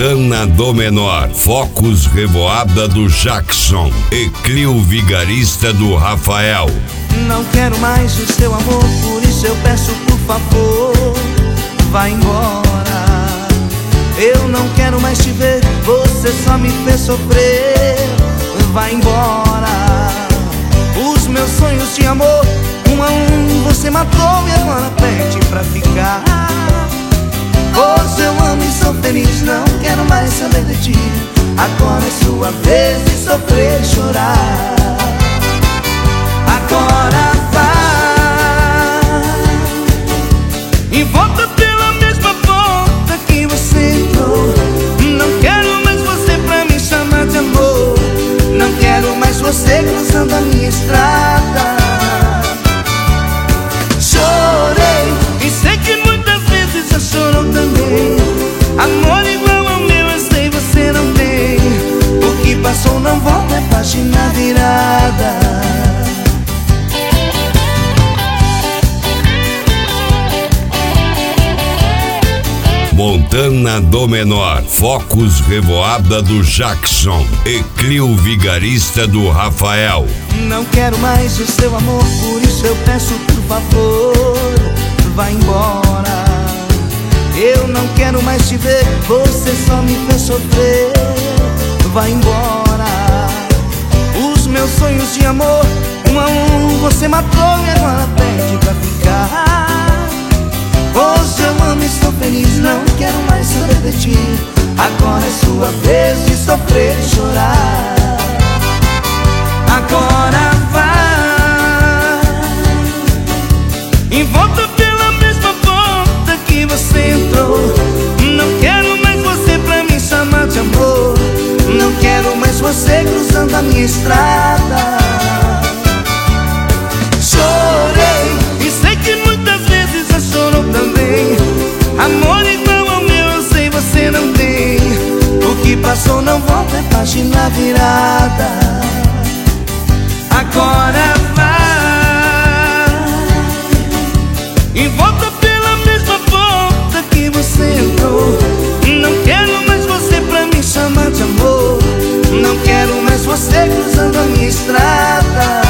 Montana do Menor, Focus Revoada do Jackson e Clio Vigarista do Rafael. Não quero mais o seu amor, por isso eu peço, por favor, vá embora. Eu não quero mais te ver, você só me fez sofrer, vá embora. Os meus sonhos de amor, um a um você matou e agora pede pra ficar. Hoje eu amo e sou feliz, não quero mais saber de ti. Agora é sua vez de sofrer e chorar. Agora vai e volta pela mesma porta que você entrou. Não quero mais você pra me chamar de amor. Não quero mais você cruzando a minha estrada. Chorei e sei que muitas vezes já chorou também. Amor igual ao meu eu sei você não tem. O que passou não volta, é página virada. Montana do Menor, Focus Revoada do Jackson e Clio Vigarista do Rafael. Não quero mais o seu amor, por isso eu peço, por favor, vá embora. Eu não quero mais te ver, você só me fez sofrer, vá embora. Os meus sonhos de amor, um a um você matou e agora pede pra ficar. Hoje eu amo e estou feliz, não quero mais saber de ti. Agora é sua vez de sofrer e chorar. Agora vai e volta pela mesma porta que você entrou. Não quero mais você pra me chamar de amor. Não quero mais você cruzando a minha estrada. Chorei e sei que muitas vezes já chorou também. Amor igual ao meu eu sei você não tem. O que passou não volta, é página virada. Agora vai e volta pela mesma porta que você entrou. Não quero mais você pra me chamar de amor. Não quero mais você cruzando a minha estrada.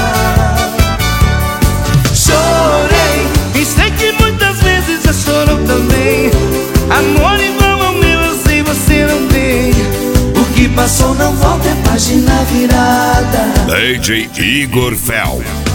Chorei e sei que muitas vezes já chorou também. Amor igual ao meu eu sei você não tem. O que passou não volta, é página virada. DJ Igor Fel.